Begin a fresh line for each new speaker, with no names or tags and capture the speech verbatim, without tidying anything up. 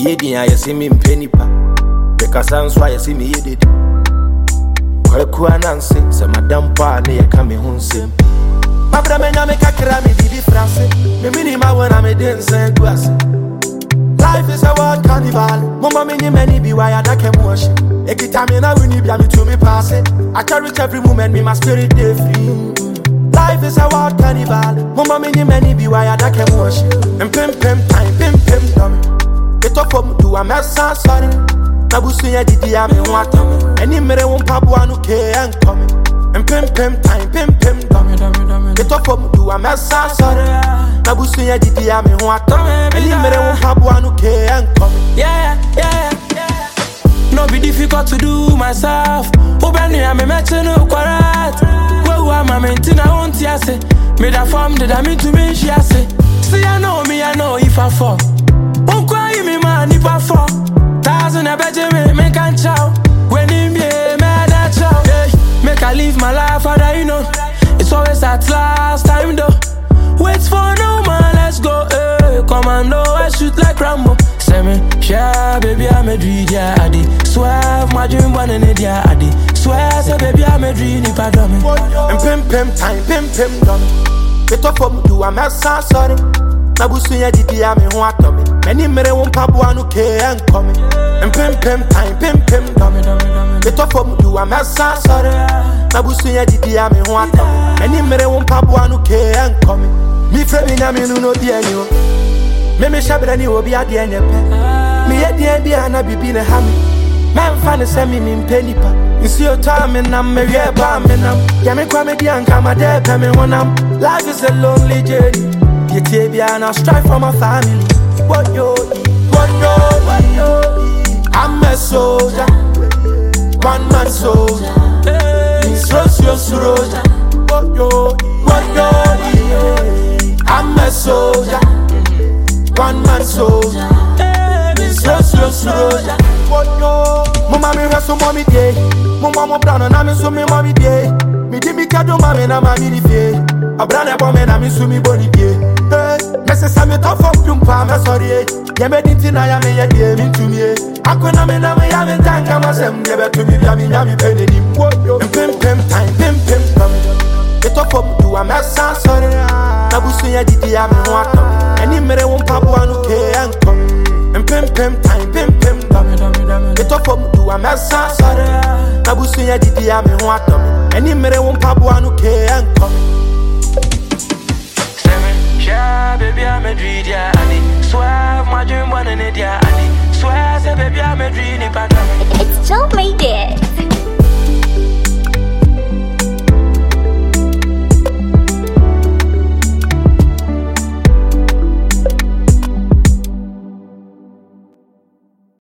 yedi ya see me penipa. Because I'm why you see me yedid. Kwaku anansi, se madam pa ne ye kame hunsim. Mabra menya me kakra me bibi frase. Me minima when I'm a dance guase. Life is a wild carnival. Mama many many be why I can wash. Every time I win you be to me pass it. I cherish every moment, me my spirit day free. Life is a wild carnival. Mama many many be why I can wash. And pim pim time, pim pim dummy. Get up from do a mess sorry. Nabusu ya didi ya me wata me. Any mere won pabu anu ke and come. And pim pim time, pim pim dummy. Get up from do a mess sorry. Nabusu ya didi ya me wata me. Any mere won pabu anu ke and come.
Yeah, yeah, yeah. No be difficult to do myself. Obani ya me meche no kwarat. Where am I maintain I want ya say. Me da form did I mean to me she say. See I know me I know if I fall. Won't cry me man if I fall. Thousand a better me me can chow. When him be me that chow. Make I live my life how you know. It's always at last time though. Wait for no man, let's go. Hey, commando, I shoot like Rambo. Say me, yeah, baby, I'm a dream, yeah, I did. Swear, my dream one in it, yeah, I did. Swear, say, baby, I'm a dream, if I don't me.
And pim pim time, pim pim dummy. Get up from do a mess, sorry. Nabusu ya didi ya me wata me. Many mere won pabu anu ke and come. And pim pim time, pim pim dummy. Get up from do a mess, sorry. Nabusu ya didi ya me wata me. Many mere won pabu anu ke and come. Me frame na me no di anyo. Me me shabra ni obi ade anyepe. Me ye di bia na bibi na ha me. Man fan se me me penipa. Nsi o ta me na me ye ba me nam. Ya me kwa me di anka ma de pe me wonam. Life is a lonely journey. Ye tie bia na strive for my family. What yo, what yo, what yo. I'm a soldier. One man soldier. It's Rosio Suroja. What yo, what yo. I'm a soldier, one man soldier. It's Rosio Suroja. Mama me reso mommy day. Mama mo brana na me so me mommy day. Me di me kado mama na mami di fie. Abrana bombe na me so me boni die. Hey, me se sa me to fom tumpa me sorry. Ye me dinti na ya me ye die me ntumi. Akona me na me ya me tanga masem ye be to me bia me nya me pene ni mo. Pim pim time, pim pim come. Get up from do a mess sorry. Nabusu ya didi ya me wata. Any mere won pabu anu ke and come. And pim pim time, pim pim dummy. Get up from do a mess sorry. Nabusu ya didi ya me wata. Any mere won pabu anu ke and come.
Say me, yeah, baby, I'm a dream, yeah, I did. Swear, my dream one in it, yeah, I did. Swear, say, baby, I'm a dream, if I don't.
It's Joe made it.